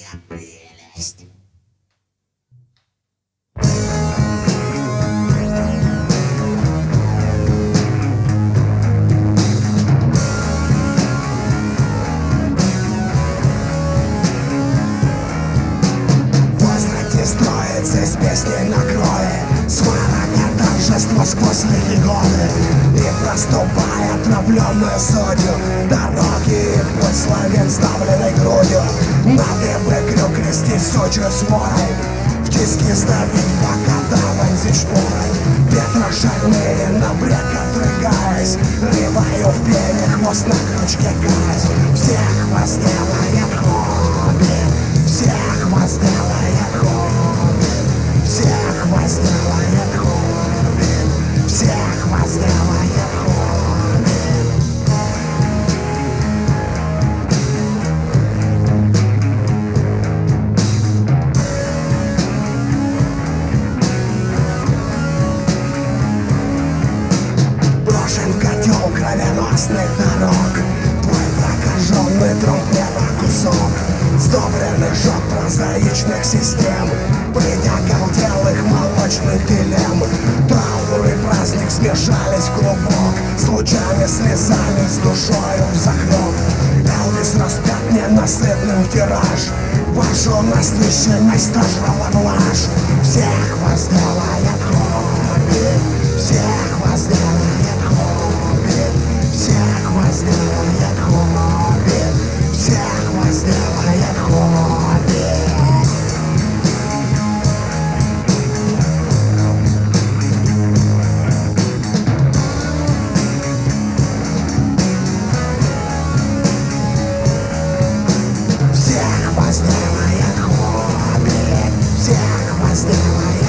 моя прелесть. Строится из песни на крови, сварами торжество сквозь лихие годы. И проступая отравленную судью дороги, и путь славен сдавленной грудью. Надо бы крюк крестить сучью сворой, в тиски сдавить, пока давать шпорой. Ветрошальные на бред отрыгаясь, рыбаю в пене хвост на крючке кать. Всех возделает хобби, всех возделает хобби, всех возделает хобби, всех возделает хобби. Брошен котел кровеносных дорог, твой прокаженный труп не на кусок, сдобренный жёг прозаичных систем, придя колделых молочных дилемм. Траур и праздник смешались в клубок, с лучами, слезами, с душою взахлёб. Элвис распят ненасытным тираж, вашу насыщенной стажала блажь. Всех возделает хобби, всех возделает хобби, всех возделает хобби, всех возделает хобби. Всех возделает хобби, всех возделает